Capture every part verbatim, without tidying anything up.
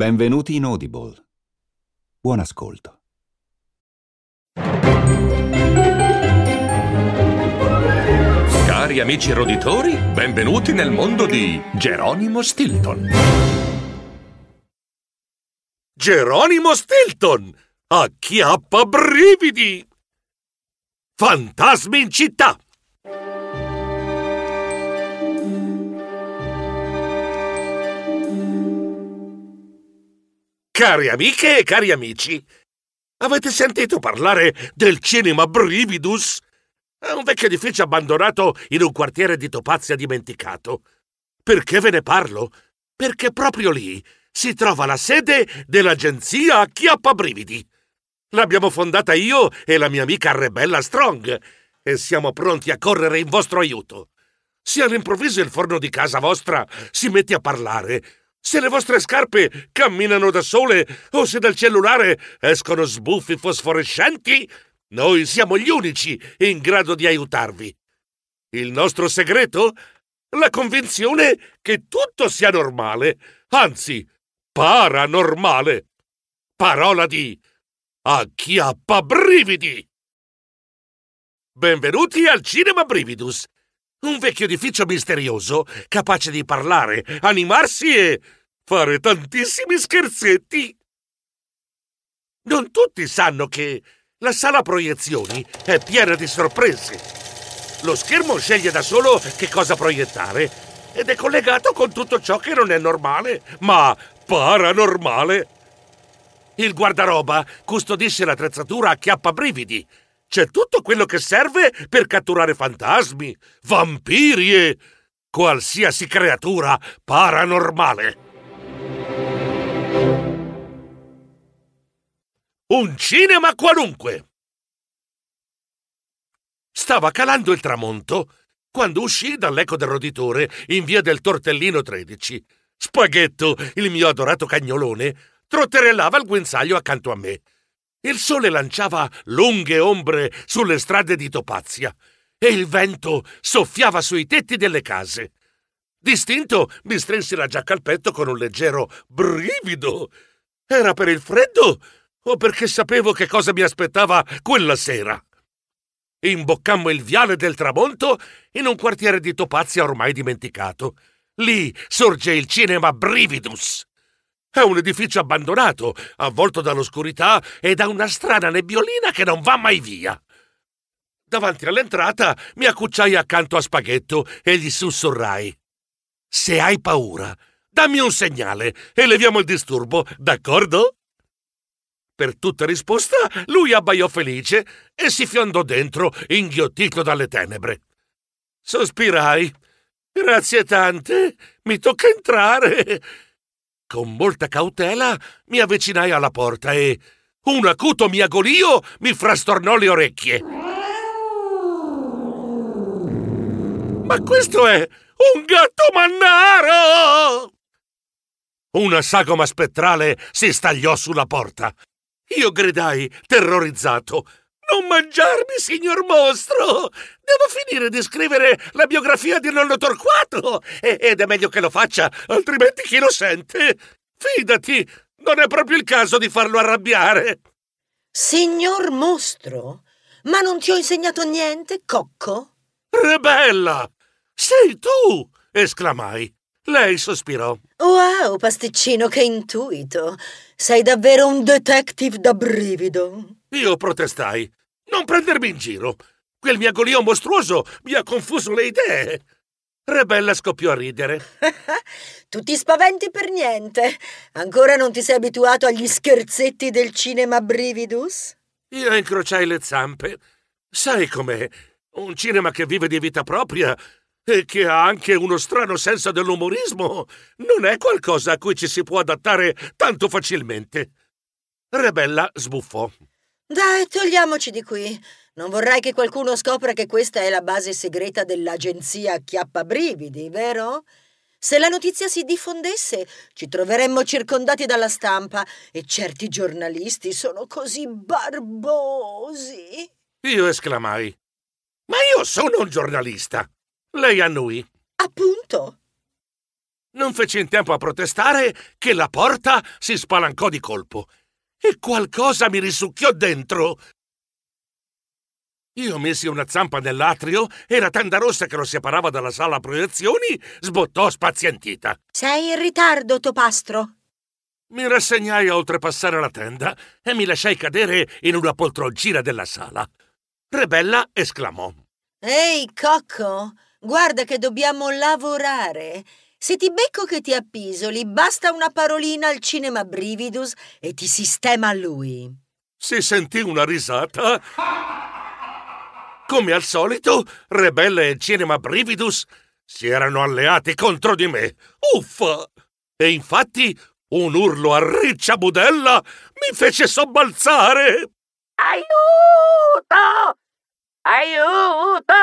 Benvenuti in Audible. Buon ascolto. Cari amici roditori, benvenuti nel mondo di Geronimo Stilton. Geronimo Stilton! Acchiappa brividi! Fantasmi in città! Cari amiche e cari amici, avete sentito parlare del Cinema Brividus? È un vecchio edificio abbandonato in un quartiere di Topazia dimenticato. Perché ve ne parlo? Perché proprio lì si trova la sede dell'agenzia Acchiappabrividi. L'abbiamo fondata io e la mia amica Rebella Strong e siamo pronti a correre in vostro aiuto. Se all'improvviso il forno di casa vostra si mette a parlare, se le vostre scarpe camminano da sole o se dal cellulare escono sbuffi fosforescenti, noi siamo gli unici in grado di aiutarvi. Il nostro segreto? La convinzione che tutto sia normale, anzi, paranormale. Parola di Acchiappabrividi! Benvenuti al Cinema Brividus, un vecchio edificio misterioso capace di parlare, animarsi e fare tantissimi scherzetti. Non tutti sanno che la sala proiezioni è piena di sorprese. Lo schermo sceglie da solo che cosa proiettare ed è collegato con tutto ciò che non è normale, ma paranormale. Il guardaroba custodisce l'attrezzatura Acchiappabrividi. C'è tutto quello che serve per catturare fantasmi, vampiri e qualsiasi creatura paranormale. Un cinema qualunque! Stava calando il tramonto quando uscì dall'eco del roditore in via del Tortellino tredici. Spaghetto, il mio adorato cagnolone, trotterellava al guinzaglio accanto a me. Il sole lanciava lunghe ombre sulle strade di Topazia e il vento soffiava sui tetti delle case. Distinto mi strinsi la giacca al petto con un leggero brivido. Era per il freddo o perché sapevo che cosa mi aspettava quella sera? Imboccammo il viale del tramonto in un quartiere di Topazia ormai dimenticato. Lì sorge il Cinema Brividus. È un edificio abbandonato, avvolto dall'oscurità e da una strana nebbiolina che non va mai via. Davanti all'entrata mi accucciai accanto a Spaghetto e gli sussurrai: «Se hai paura, dammi un segnale e leviamo il disturbo, d'accordo?» Per tutta risposta lui abbaiò felice e si fiondò dentro, inghiottito dalle tenebre. Sospirai. «Grazie tante, mi tocca entrare!» Con molta cautela mi avvicinai alla porta e un acuto miagolio mi frastornò le orecchie. «Ma questo è un gatto mannaro!» Una sagoma spettrale si stagliò sulla porta. Io gridai, terrorizzato: «Non mangiarmi, signor mostro! Devo finire di scrivere la biografia di nonno Torquato! E- ed è meglio che lo faccia, altrimenti chi lo sente? Fidati, non è proprio il caso di farlo arrabbiare!» Signor mostro? Ma non ti ho insegnato niente, cocco? «Rebella! Sei tu!» esclamai. Lei sospirò. Wow, pasticcino, che intuito! Sei davvero un detective da brivido. Io protestai. «Non prendermi in giro! Quel miagolio mostruoso mi ha confuso le idee!» Rebella scoppiò a ridere. Tu ti spaventi per niente? Ancora non ti sei abituato agli scherzetti del Cinema Brividus? Io incrociai le zampe. Sai com'è? Un cinema che vive di vita propria e che ha anche uno strano senso dell'umorismo non è qualcosa a cui ci si può adattare tanto facilmente. Rebella sbuffò. Dai, togliamoci di qui. Non vorrai che qualcuno scopra che questa è la base segreta dell'agenzia Acchiappabrividi, vero? Se la notizia si diffondesse, ci troveremmo circondati dalla stampa e certi giornalisti sono così barbosi. Io esclamai. «Ma io sono un giornalista!» Lei annui. Appunto. Non fece in tempo a protestare che la porta si spalancò di colpo e qualcosa mi risucchiò dentro. Io messi una zampa nell'atrio e la tenda rossa che lo separava dalla sala proiezioni sbottò spazientita. Sei in ritardo, Topastro. Mi rassegnai a oltrepassare la tenda e mi lasciai cadere in una poltroncina della sala. Rebella esclamò: Ehi, Cocco, guarda che dobbiamo lavorare. Se ti becco che ti appisoli, basta una parolina al Cinema Brividus e ti sistema lui. Si sentì una risata. Come al solito, Rebella e Cinema Brividus si erano alleati contro di me. Uffa! E infatti un urlo a riccia budella mi fece sobbalzare. Aiuto! Aiuto!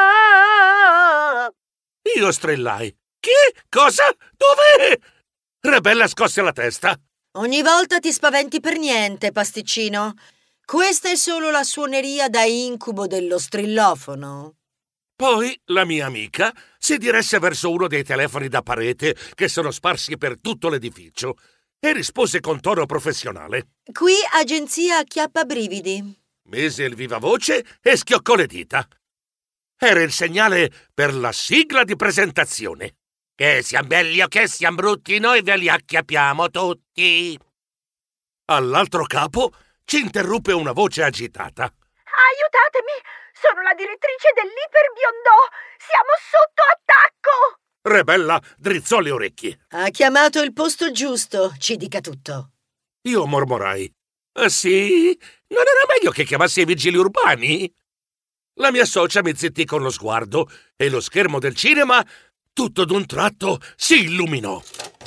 Io strillai. Chi? Cosa? Dov'è? Rebella scosse la testa. Ogni volta ti spaventi per niente, pasticcino. Questa è solo la suoneria da incubo dello strillofono. Poi la mia amica si diresse verso uno dei telefoni da parete che sono sparsi per tutto l'edificio e rispose con tono professionale. Qui agenzia Acchiappabrividi. Mise il vivavoce e schioccò le dita. Era il segnale per la sigla di presentazione. Che siamo belli o che siamo brutti, noi ve li acchiappiamo tutti. All'altro capo ci interruppe una voce agitata. Aiutatemi! Sono la direttrice dell'Iperbiondò! Siamo sotto attacco! Rebella drizzò le orecchie. Ha chiamato il posto giusto, ci dica tutto. Io mormorai. Ah, sì? Non era meglio che chiamassi i vigili urbani? La mia socia mi zittì con lo sguardo e lo schermo del cinema, tutto d'un tratto, si illuminò.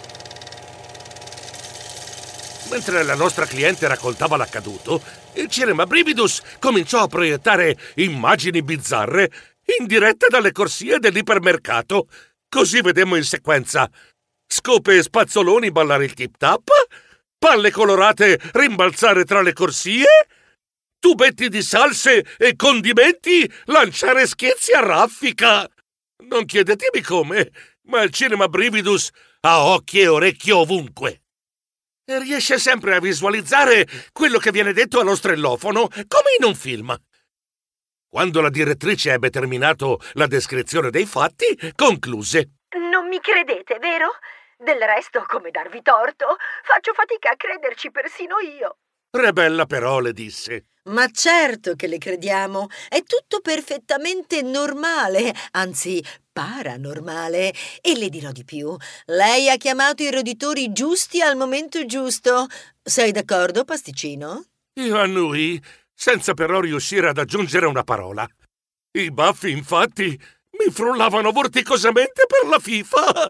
Mentre la nostra cliente raccontava l'accaduto, il Cinema Brividus cominciò a proiettare immagini bizzarre in diretta dalle corsie dell'ipermercato. Così vedemmo in sequenza scope e spazzoloni ballare il tip-tap, palle colorate rimbalzare tra le corsie, tubetti di salse e condimenti lanciare scherzi a raffica. Non chiedetemi come, ma il Cinema Brividus ha occhi e orecchie ovunque. E riesce sempre a visualizzare quello che viene detto allo strellofono, come in un film. Quando la direttrice ebbe terminato la descrizione dei fatti, concluse: Non mi credete, vero? Del resto, come darvi torto? Faccio fatica a crederci persino io. Rebella però le disse: Ma certo che le crediamo, è tutto perfettamente normale, anzi paranormale. E le dirò di più, lei ha chiamato i roditori giusti al momento giusto. Sei d'accordo, pasticcino? Io annui, senza però riuscire ad aggiungere una parola. I baffi, infatti, mi frullavano vorticosamente per la FIFA.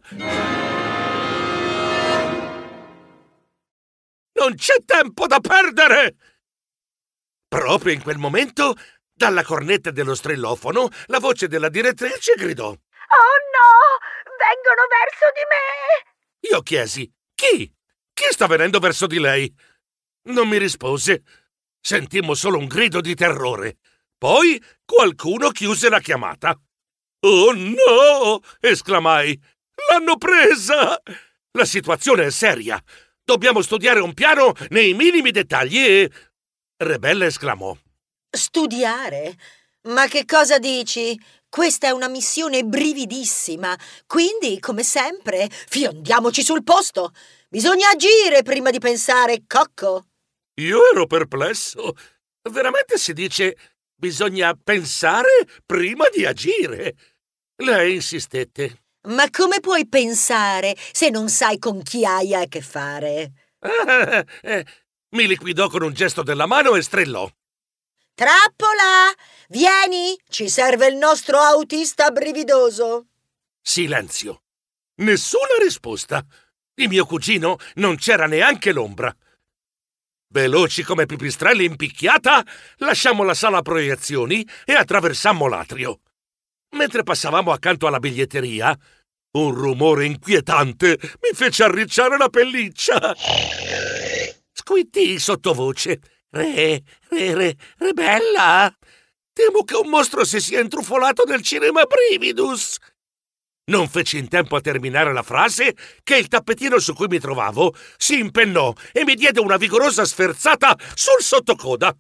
Non c'è tempo da perdere! Proprio in quel momento, dalla cornetta dello strillofono, la voce della direttrice gridò: Oh no! Vengono verso di me! Io chiesi: Chi? Chi sta venendo verso di lei? Non mi rispose. Sentimmo solo un grido di terrore. Poi qualcuno chiuse la chiamata. Oh no! Esclamai. L'hanno presa! La situazione è seria. Dobbiamo studiare un piano nei minimi dettagli e... Rebella esclamò: Studiare? Ma che cosa dici? Questa è una missione brividissima, quindi, come sempre, fiondiamoci sul posto. Bisogna agire prima di pensare, Cocco. Io ero perplesso. Veramente si dice bisogna pensare prima di agire? Lei insistette. Ma come puoi pensare se non sai con chi hai a che fare? Ah, eh, mi liquidò con un gesto della mano e strillò: Trappola! Vieni! Ci serve il nostro autista brividoso. Silenzio. Nessuna risposta. Di mio cugino non c'era neanche l'ombra. Veloci come pipistrelli in picchiata, lasciammo la sala proiezioni e attraversammo l'atrio. Mentre passavamo accanto alla biglietteria, un rumore inquietante mi fece arricciare la pelliccia. Squittii sottovoce: Re, re, re, Rebella! Temo che un mostro si sia intrufolato nel Cinema Brividus. Non feci in tempo a terminare la frase che il tappetino su cui mi trovavo si impennò e mi diede una vigorosa sferzata sul sottocoda.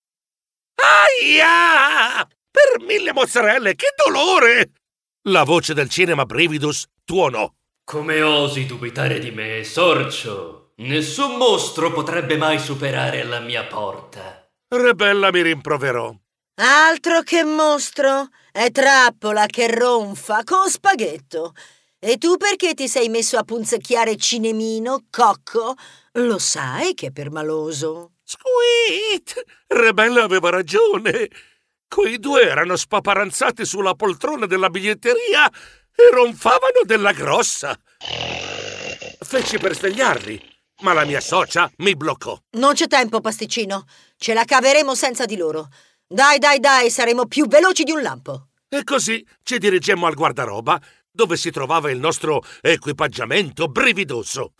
Aia! Per mille mozzarelle, che dolore! La voce del cinema Brividus tuonò. Come osi dubitare di me, sorcio? Nessun mostro potrebbe mai superare la mia porta. Rebella mi rimproverò. Altro che mostro, è trappola che ronfa con spaghetto. E tu perché ti sei messo a punzecchiare Cinemino, Cocco? Lo sai che è permaloso. Squeet! Rebella aveva ragione. Quei due erano spaparanzati sulla poltrona della biglietteria e ronfavano della grossa. Feci per svegliarli, ma la mia socia mi bloccò. Non c'è tempo, pasticcino. Ce la caveremo senza di loro. Dai, dai, dai, saremo più veloci di un lampo. E così ci dirigemmo al guardaroba, dove si trovava il nostro equipaggiamento brividoso.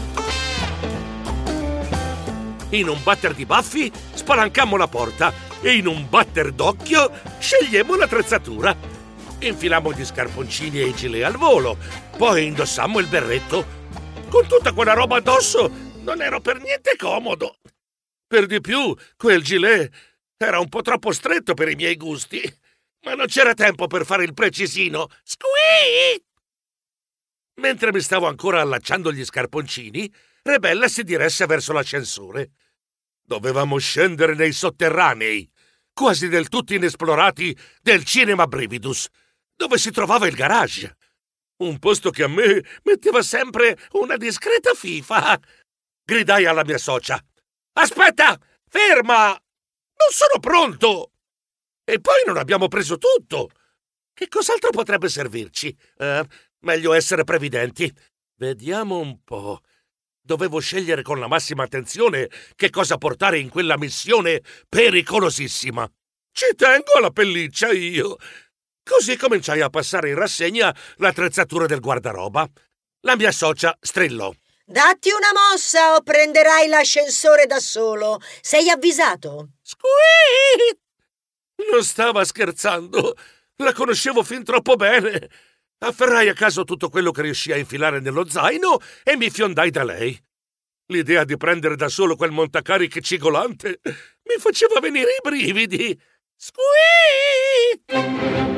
In un batter di baffi spalancammo la porta e in un batter d'occhio scegliemmo l'attrezzatura. Infilammo gli scarponcini e i gilet al volo, poi indossammo il berretto. Con tutta quella roba addosso non ero per niente comodo. Per di più, quel gilet era un po' troppo stretto per i miei gusti, ma non c'era tempo per fare il precisino. Squeak! Mentre mi stavo ancora allacciando gli scarponcini, Rebella si diresse verso l'ascensore. Dovevamo scendere nei sotterranei, quasi del tutto inesplorati, del cinema Brividus, dove si trovava il garage. Un posto che a me metteva sempre una discreta fifa. Gridai alla mia socia. Aspetta! Ferma! Non sono pronto! E poi non abbiamo preso tutto. Che cos'altro potrebbe servirci? Eh, meglio essere previdenti. Vediamo un po'. Dovevo scegliere con la massima attenzione che cosa portare in quella missione pericolosissima. Ci tengo alla pelliccia io. Così cominciai a passare in rassegna l'attrezzatura del guardaroba. La mia socia strillò. Datti una mossa o prenderai l'ascensore da solo. Sei avvisato? Squeak! Non stava scherzando. La conoscevo fin troppo bene. Afferrai a caso tutto quello che riuscì a infilare nello zaino e mi fiondai da lei. L'idea di prendere da solo quel montacarichi cigolante mi faceva venire i brividi. Squeak!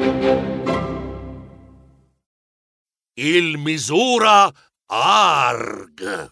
Il misura Arg.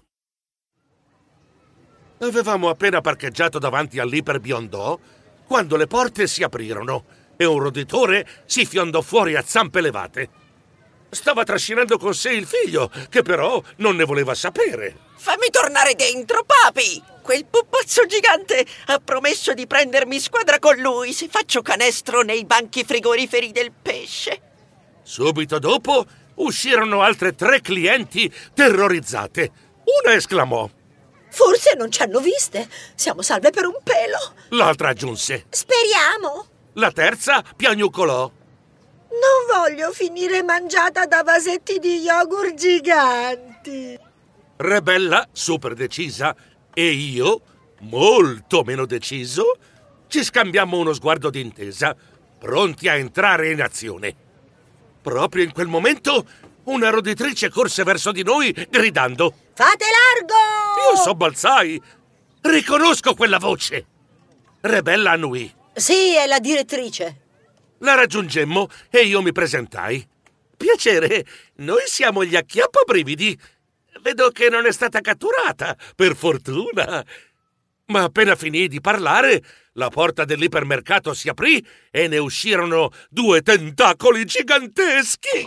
Avevamo appena parcheggiato davanti all'Iper Biondò quando le porte si aprirono e un roditore si fiondò fuori a zampe levate. Stava trascinando con sé il figlio, che però non ne voleva sapere. Fammi tornare dentro, papi! Quel pupazzo gigante ha promesso di prendermi squadra con lui se faccio canestro nei banchi frigoriferi del pesce. Subito dopo uscirono altre tre clienti terrorizzate. Una esclamò: Forse non ci hanno viste. Siamo salve per un pelo. L'altra aggiunse: Speriamo. La terza piagnucolò: Non voglio finire mangiata da vasetti di yogurt giganti. Rebella, super decisa, e io, molto meno deciso, ci scambiammo uno sguardo d'intesa, pronti a entrare in azione. Proprio in quel momento, una roditrice corse verso di noi, gridando: Fate largo! Io sobbalzai. Riconosco quella voce. Rebella annuì. Sì, è la direttrice. La raggiungemmo e io mi presentai. Piacere, noi siamo gli acchiappabrividi. Vedo che non è stata catturata, per fortuna. Ma appena finii di parlare, la porta dell'ipermercato si aprì e ne uscirono due tentacoli giganteschi.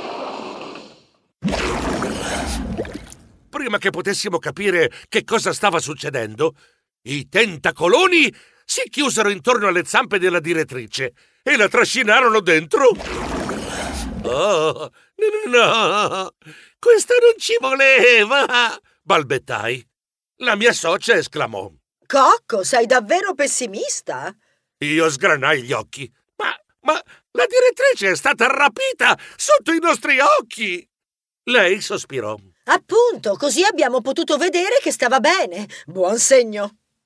Prima che potessimo capire che cosa stava succedendo, i tentacoloni si chiusero intorno alle zampe della direttrice e la trascinarono dentro. Oh, no, questa non ci voleva, balbettai. La mia socia esclamò: Cocco, sei davvero pessimista? Io sgranai gli occhi. Ma, ma la direttrice è stata rapita sotto i nostri occhi. Lei sospirò. Appunto, così abbiamo potuto vedere che stava bene. Buon segno.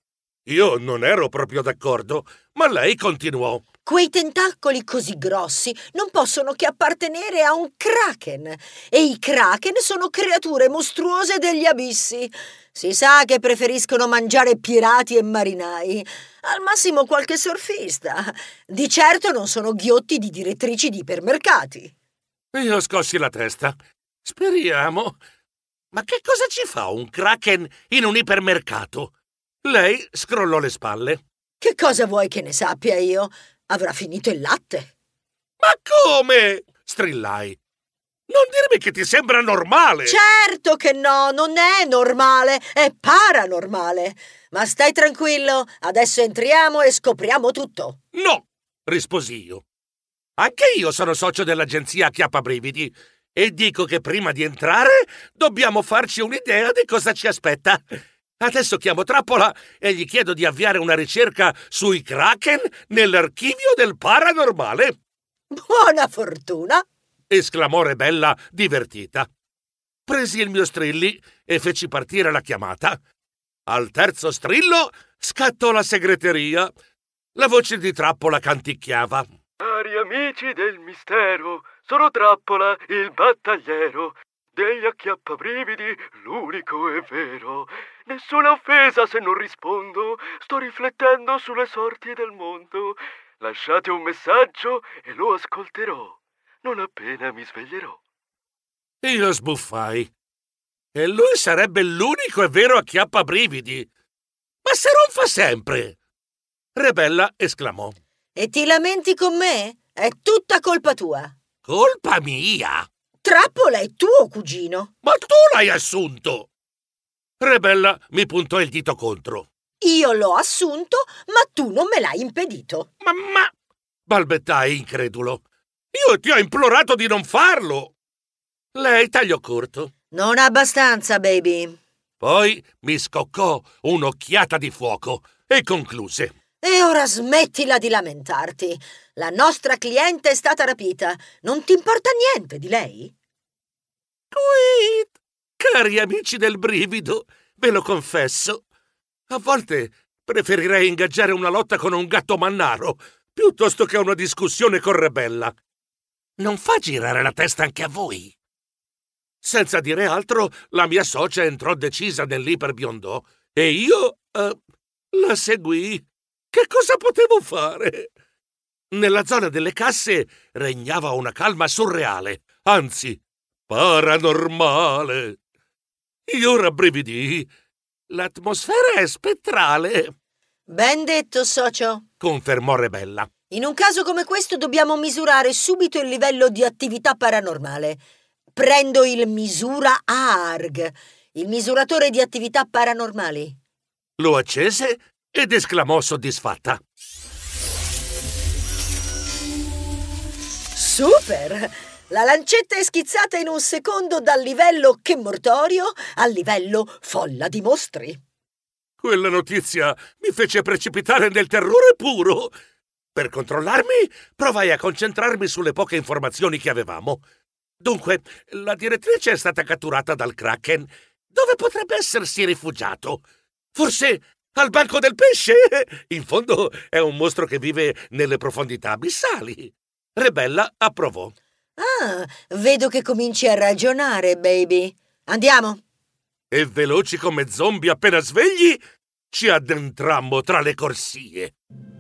Io non ero proprio d'accordo, ma lei continuò. Quei tentacoli così grossi non possono che appartenere a un kraken, e i kraken sono creature mostruose degli abissi. Si sa che preferiscono mangiare pirati e marinai, al massimo qualche surfista. Di certo non sono ghiotti di direttrici di ipermercati. Io scossi la testa. Speriamo. Ma che cosa ci fa un kraken in un ipermercato? Lei scrollò le spalle. Che cosa vuoi che ne sappia io? Avrà finito il latte. Ma come? Strillai. Non dirmi che ti sembra normale! Certo che no, non è normale, è paranormale. Ma stai tranquillo, adesso entriamo e scopriamo tutto. No, risposi io. Anche io sono socio dell'agenzia Acchiappabrividi e dico che prima di entrare dobbiamo farci un'idea di cosa ci aspetta. Adesso chiamo Trappola e gli chiedo di avviare una ricerca sui kraken nell'archivio del paranormale. Buona fortuna! Esclamò Rebella divertita. Presi il mio strilli e feci partire la chiamata. Al terzo strillo scattò la segreteria. La voce di Trappola canticchiava. Cari amici del mistero, sono Trappola, il battagliero. Degli acchiappabrividi, l'unico è vero. Nessuna offesa se non rispondo. Sto riflettendo sulle sorti del mondo. Lasciate un messaggio e lo ascolterò. Non appena mi sveglierò. Io sbuffai. E lui sarebbe l'unico e vero acchiappabrividi. Ma se non fa sempre! Rebella esclamò. E ti lamenti con me? È tutta colpa tua. Colpa mia? Trappola è tuo cugino. Ma tu l'hai assunto! Rebella mi puntò il dito contro. Io l'ho assunto, ma tu non me l'hai impedito. Ma, ma... balbettai incredulo. Io ti ho implorato di non farlo! Lei tagliò corto. Non abbastanza, baby. Poi mi scoccò un'occhiata di fuoco e concluse. E ora smettila di lamentarti. La nostra cliente è stata rapita. Non ti importa niente di lei? Tweet! Cari amici del brivido, ve lo confesso. A volte preferirei ingaggiare una lotta con un gatto mannaro piuttosto che una discussione con Rebella. Non fa girare la testa anche a voi? Senza dire altro, la mia socia entrò decisa nell'iperbiondò e io uh, la seguì. Che cosa potevo fare? Nella zona delle casse regnava una calma surreale, anzi, paranormale. Io rabbrividii. L'atmosfera è spettrale. Ben detto, socio, confermò Rebella. In un caso come questo dobbiamo misurare subito il livello di attività paranormale. Prendo il misura A R G, il misuratore di attività paranormali. Lo accese ed esclamò soddisfatta. Super! La lancetta è schizzata in un secondo dal livello che mortorio al livello folla di mostri. Quella notizia mi fece precipitare nel terrore puro. Per controllarmi, provai a concentrarmi sulle poche informazioni che avevamo. Dunque, la direttrice è stata catturata dal kraken. Dove potrebbe essersi rifugiato? Forse al banco del pesce? In fondo è un mostro che vive nelle profondità abissali. Rebella approvò. Ah, vedo che cominci a ragionare, baby. Andiamo. E veloci come zombie appena svegli, ci addentrammo tra le corsie.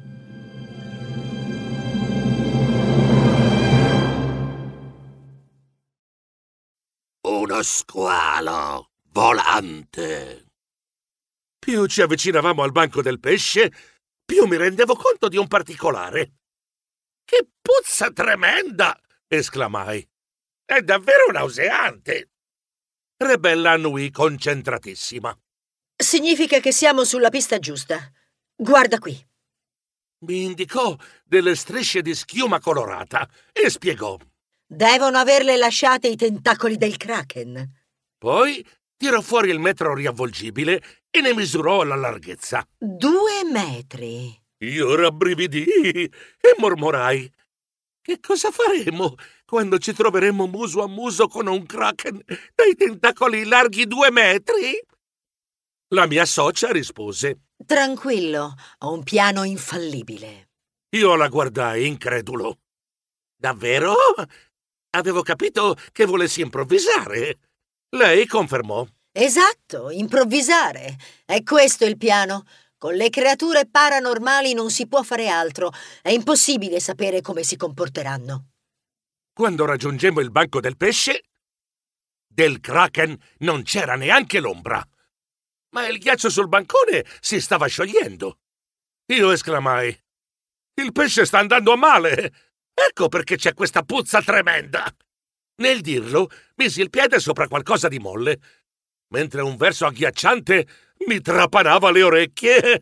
Uno squalo volante. Più ci avvicinavamo al banco del pesce, più mi rendevo conto di un particolare. Che puzza tremenda! Esclamai. È davvero nauseante. Rebella annui concentratissima. Significa che siamo sulla pista giusta. Guarda qui. Mi indicò delle strisce di schiuma colorata e spiegò. Devono averle lasciate i tentacoli del kraken. Poi tirò fuori il metro riavvolgibile e ne misurò la larghezza. Due metri. Io rabbrividii e mormorai. Che cosa faremo quando ci troveremo muso a muso con un kraken dai tentacoli larghi due metri? La mia socia rispose. Tranquillo, ho un piano infallibile. Io la guardai incredulo. Davvero? Avevo capito che volessi improvvisare. Lei confermò. Esatto, improvvisare. È questo il piano. Con le creature paranormali non si può fare altro. È impossibile sapere come si comporteranno. Quando raggiungemmo il banco del pesce, del Kraken non c'era neanche l'ombra. Ma il ghiaccio sul bancone si stava sciogliendo. Io esclamai: «Il pesce sta andando a male! Ecco perché c'è questa puzza tremenda!» Nel dirlo, misi il piede sopra qualcosa di molle, mentre un verso agghiacciante mi trapanava le orecchie.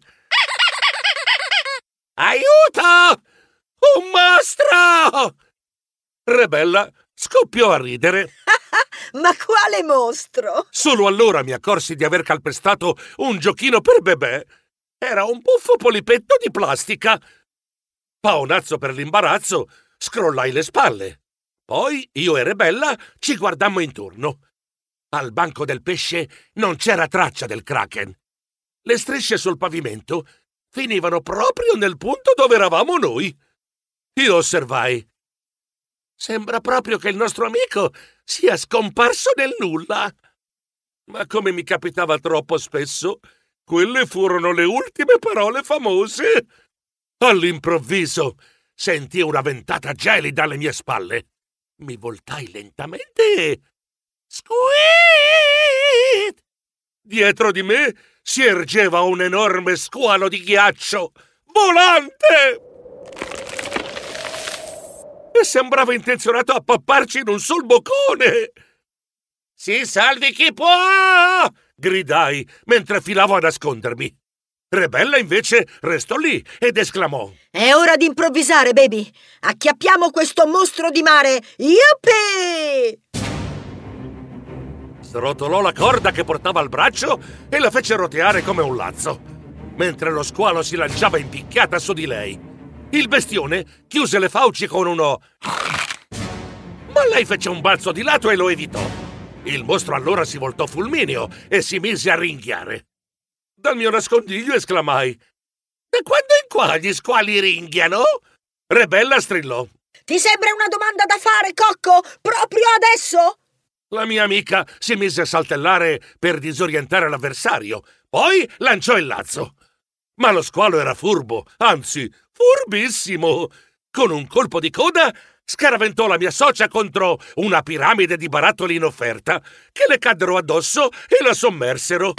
«Aiuto! Un mostro!» Rebella scoppiò a ridere. Ma quale mostro? Solo allora mi accorsi di aver calpestato un giochino per bebè. Era un buffo polipetto di plastica. Paonazzo per l'imbarazzo, scrollai le spalle. Poi io e Rebella ci guardammo intorno. Al banco del pesce non c'era traccia del Kraken. Le strisce sul pavimento finivano proprio nel punto dove eravamo noi. Io osservai: «Sembra proprio che il nostro amico sia scomparso nel nulla». Ma come mi capitava troppo spesso, quelle furono le ultime parole famose. All'improvviso sentii una ventata gelida alle mie spalle. Mi voltai lentamente e... Squeak! Dietro di me si ergeva un enorme squalo di ghiaccio, volante! E sembrava intenzionato a papparci in un sol boccone. «Si salvi chi può!» gridai mentre filavo a nascondermi. Rebella invece restò lì ed esclamò: «È ora di improvvisare, baby! Acchiappiamo questo mostro di mare! Yuppie!» Srotolò la corda che portava al braccio e la fece roteare come un lazzo, mentre lo squalo si lanciava in picchiata su di lei. Il bestione chiuse le fauci con uno... Ma lei fece un balzo di lato e lo evitò. Il mostro allora si voltò fulmineo e si mise a ringhiare. Dal mio nascondiglio esclamai: «Da quando in qua gli squali ringhiano?» Rebella strillò: «Ti sembra una domanda da fare, Cocco? Proprio adesso?» La mia amica si mise a saltellare per disorientare l'avversario, poi lanciò il lazzo. Ma lo squalo era furbo, anzi, furbissimo. Con un colpo di coda scaraventò la mia socia contro una piramide di barattoli in offerta, che le caddero addosso e la sommersero.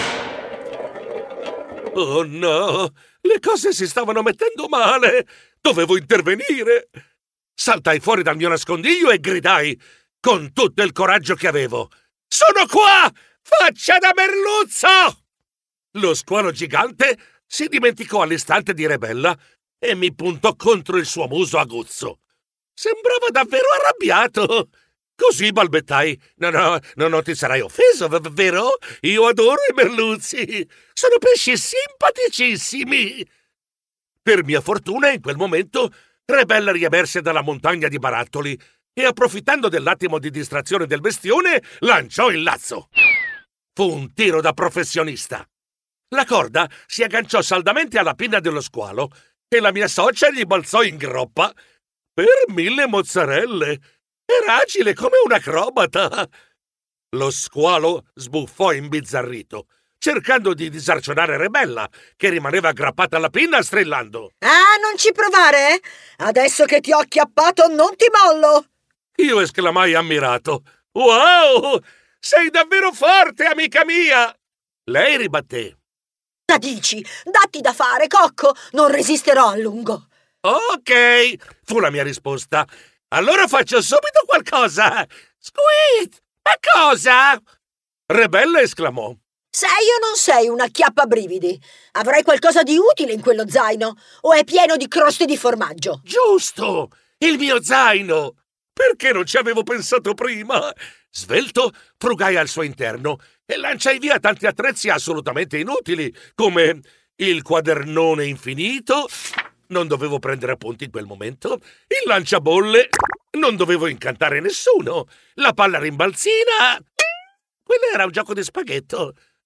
Oh no, le cose si stavano mettendo male. Dovevo intervenire. Saltai fuori dal mio nascondiglio e gridai con tutto il coraggio che avevo: «Sono qua! Faccia da merluzzo!» Lo squalo gigante si dimenticò all'istante di Rebella e mi puntò contro il suo muso aguzzo. Sembrava davvero arrabbiato. Così balbettai: «No, no, no, non ti sarai offeso, v- vero? Io adoro i merluzzi. Sono pesci simpaticissimi». Per mia fortuna, in quel momento, Rebella riemerse dalla montagna di barattoli e, approfittando dell'attimo di distrazione del bestione, lanciò il lazzo. Fu un tiro da professionista. La corda si agganciò saldamente alla pinna dello squalo e la mia socia gli balzò in groppa. Per mille mozzarelle! Era agile come un acrobata! Lo squalo sbuffò imbizzarrito, cercando di disarcionare Rebella, che rimaneva aggrappata alla pinna strillando: «Ah, non ci provare, eh? Adesso che ti ho acchiappato non ti mollo!» Io esclamai ammirato: «Wow! Sei davvero forte, amica mia!» Lei ribatté: «Da dici? Datti da fare, Cocco! Non resisterò a lungo!» «Ok!» fu la mia risposta. «Allora faccio subito qualcosa!» «Squeak! Ma cosa?» Rebella esclamò: «Sei o non sei un acchiappabrividi? Avrai qualcosa di utile in quello zaino? O è pieno di croste di formaggio?» «Giusto! Il mio zaino! Perché non ci avevo pensato prima?» Svelto, frugai al suo interno e lanciai via tanti attrezzi assolutamente inutili, come il quadernone infinito. Non dovevo prendere appunti in quel momento. Il lanciabolle. Non dovevo incantare nessuno. La palla rimbalzina. Quello era un gioco di spaghetto.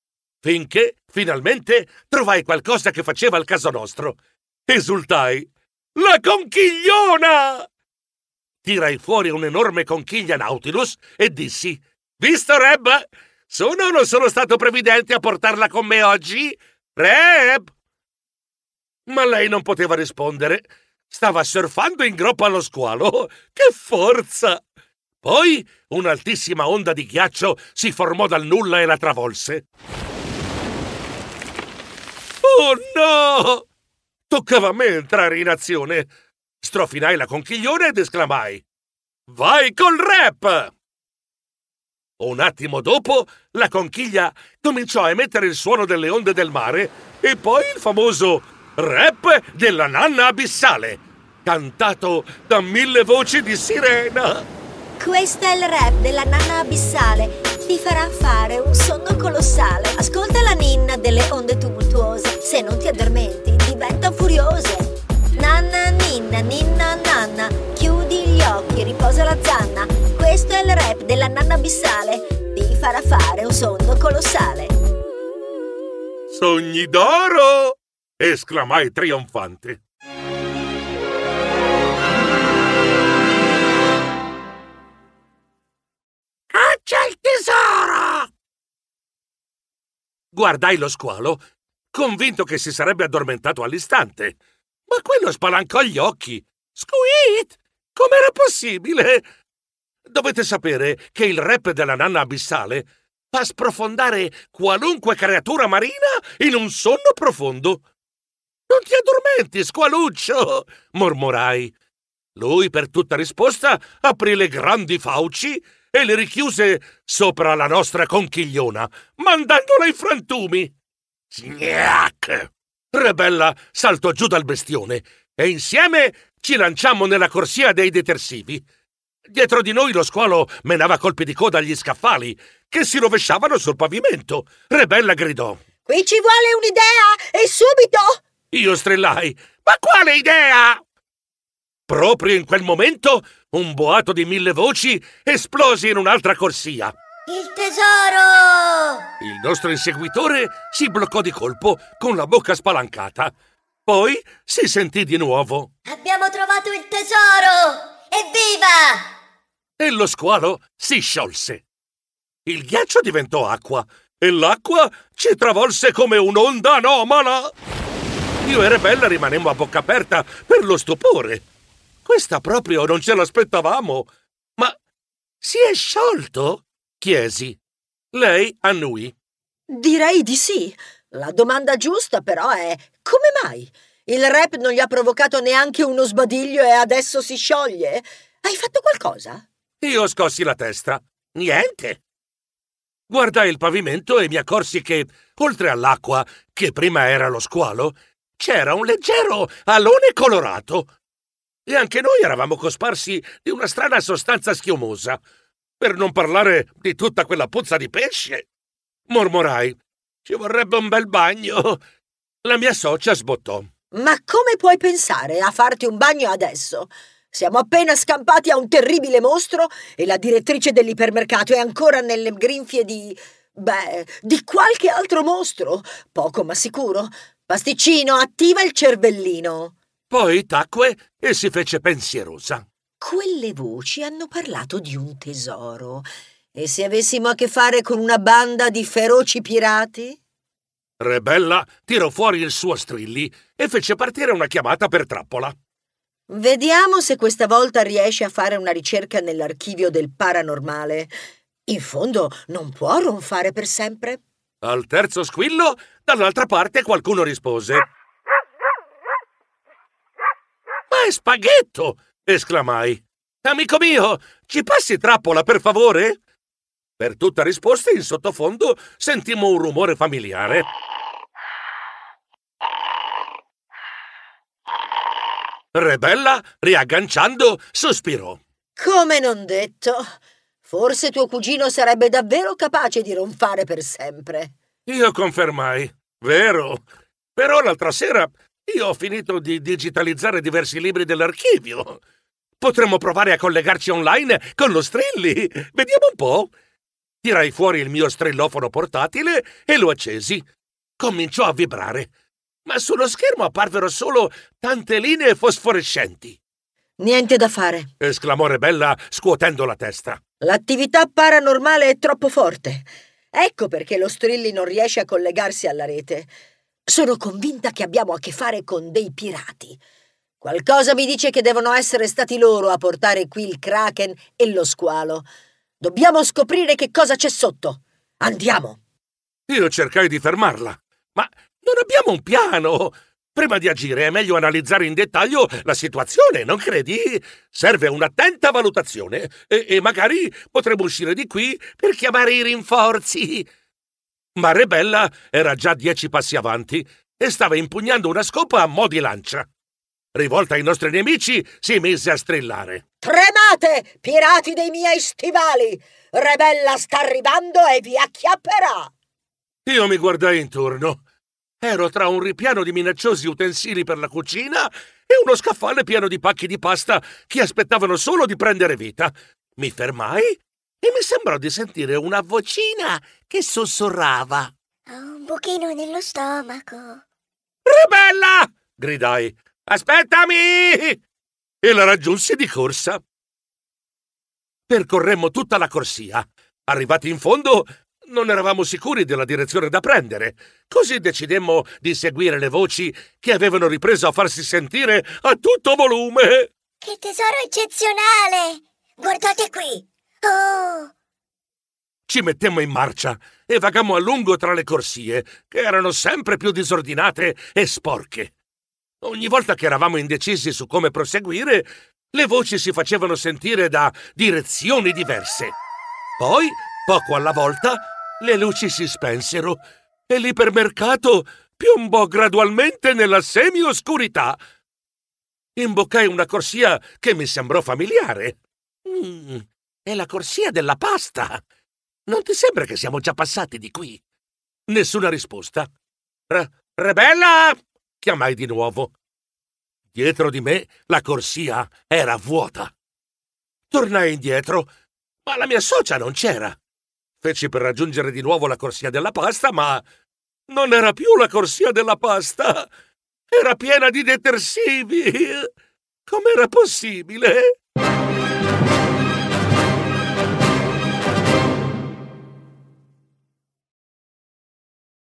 finché finalmente trovai qualcosa che faceva il caso nostro. Esultai. La conchigliona! Tirai fuori un'enorme conchiglia Nautilus e dissi: visto, Reb? Sono o non sono stato previdente a portarla con me oggi? Reb! Ma lei non poteva rispondere. Stava surfando in groppa allo squalo. Che forza! Poi un'altissima onda di ghiaccio si formò dal nulla e la travolse. Oh no! Toccava a me entrare in azione. Strofinai la conchiglione ed esclamai: vai col rap! Un attimo dopo, la conchiglia cominciò a emettere il suono delle onde del mare e poi il famoso rap della nanna abissale, cantato da mille voci di sirena. Questo è il rap della nanna abissale. Ti farà fare un sonno colossale. Ascolta la ninna delle onde tumultuose. Se non ti addormenti, diventa furiose. Nanna, ninna, ninna, nanna. Chiudi gli occhi, riposa la zanna. Questo è il rap della nanna abissale. Ti farà fare un sonno colossale. Sogni d'oro! Esclamai trionfante. C'è il tesoro! Guardai lo squalo, convinto che si sarebbe addormentato all'istante. Ma quello spalancò gli occhi. Squeet! Com'era possibile? Dovete sapere che il rap della nanna abissale fa sprofondare qualunque creatura marina in un sonno profondo. Non ti addormenti, squaluccio! Mormorai. Lui, per tutta risposta, aprì le grandi fauci e le richiuse sopra la nostra conchigliona, mandandola in frantumi. Sgnac! Rebella saltò giù dal bestione e insieme ci lanciammo nella corsia dei detersivi. Dietro di noi lo squalo menava colpi di coda agli scaffali, che si rovesciavano sul pavimento. Rebella gridò: qui ci vuole un'idea, e subito! Io strillai: ma quale idea? Proprio in quel momento un boato di mille voci esplosi in un'altra corsia. Il tesoro! Il nostro inseguitore si bloccò di colpo con la bocca spalancata. Poi si sentì di nuovo. Abbiamo trovato il tesoro! Evviva! E lo squalo si sciolse. Il ghiaccio diventò acqua e l'acqua ci travolse come un'onda anomala. Io e Rebella rimanemmo a bocca aperta per lo stupore. Questa proprio non ce l'aspettavamo. Ma si è sciolto? Chiesi. Lei annui. Direi di sì. La domanda giusta però è: come mai? Il rap non gli ha provocato neanche uno sbadiglio e adesso si scioglie? Hai fatto qualcosa? Io scossi la testa. Niente. Guardai il pavimento e mi accorsi che, oltre all'acqua, che prima era lo squalo, c'era un leggero alone colorato. E anche noi eravamo cosparsi di una strana sostanza schiumosa, per non parlare di tutta quella puzza di pesce. Mormorai: ci vorrebbe un bel bagno. La mia socia sbottò: ma come puoi pensare a farti un bagno adesso? Siamo appena scampati a un terribile mostro e la direttrice dell'ipermercato è ancora nelle grinfie di... beh, di qualche altro mostro. Poco ma sicuro. Pasticcino, attiva il cervellino. Poi tacque e si fece pensierosa. Quelle voci hanno parlato di un tesoro. E se avessimo a che fare con una banda di feroci pirati? Rebella tirò fuori il suo strilli e fece partire una chiamata per trappola. Vediamo se questa volta riesce a fare una ricerca nell'archivio del paranormale. In fondo non può ronfare per sempre. Al terzo squillo, dall'altra parte qualcuno rispose: ma è Spaghetto! Esclamai. Amico mio, ci passi trappola, per favore? Per tutta risposta, in sottofondo sentimmo un rumore familiare. Rebella, riagganciando, sospirò. Come non detto. Forse tuo cugino sarebbe davvero capace di ronfare per sempre. Io confermai. Vero. Però l'altra sera io ho finito di digitalizzare diversi libri dell'archivio. Potremmo provare a collegarci online con lo Strilli. Vediamo un po'. Tirai fuori il mio strillofono portatile e lo accesi. Cominciò a vibrare, ma sullo schermo apparvero solo tante linee fosforescenti. Niente da fare, esclamò Rebella scuotendo la testa. L'attività paranormale è troppo forte. Ecco perché lo Strilli non riesce a collegarsi alla rete. Sono convinta che abbiamo a che fare con dei pirati. Qualcosa mi dice che devono essere stati loro a portare qui il Kraken e lo squalo. Dobbiamo scoprire che cosa c'è sotto. Andiamo. Io cercai di fermarla, ma non abbiamo un piano. Prima di agire è meglio analizzare in dettaglio la situazione, non credi? Serve un'attenta valutazione e, e magari potremo uscire di qui per chiamare i rinforzi. Ma Rebella era già dieci passi avanti e stava impugnando una scopa a mo' di lancia. Rivolta ai nostri nemici, si mise a strillare. Tremate, pirati dei miei stivali! Rebella sta arrivando e vi acchiapperà! Io mi guardai intorno. Ero tra un ripiano di minacciosi utensili per la cucina e uno scaffale pieno di pacchi di pasta che aspettavano solo di prendere vita. Mi fermai e mi sembrò di sentire una vocina che sussurrava. Ho un buchino nello stomaco. Rebella! Gridai. Aspettami! E la raggiunsi di corsa. Percorremmo tutta la corsia. Arrivati in fondo, non eravamo sicuri della direzione da prendere. Così decidemmo di seguire le voci che avevano ripreso a farsi sentire a tutto volume. Che tesoro eccezionale! Guardate qui! Oh! Ci mettemmo in marcia e vagammo a lungo tra le corsie, che erano sempre più disordinate e sporche. Ogni volta che eravamo indecisi su come proseguire, le voci si facevano sentire da direzioni diverse. Poi, poco alla volta, le luci si spensero e l'ipermercato piombò gradualmente nella semi-oscurità. Imboccai una corsia che mi sembrò familiare. Mm, è la corsia della pasta. Non ti sembra che siamo già passati di qui? Nessuna risposta. Re- Rebella! Chiamai di nuovo. Dietro di me la corsia era vuota. Tornai indietro, ma la mia socia non c'era. Feci per raggiungere di nuovo la corsia della pasta, ma non era più la corsia della pasta. Era piena di detersivi. Com'era possibile?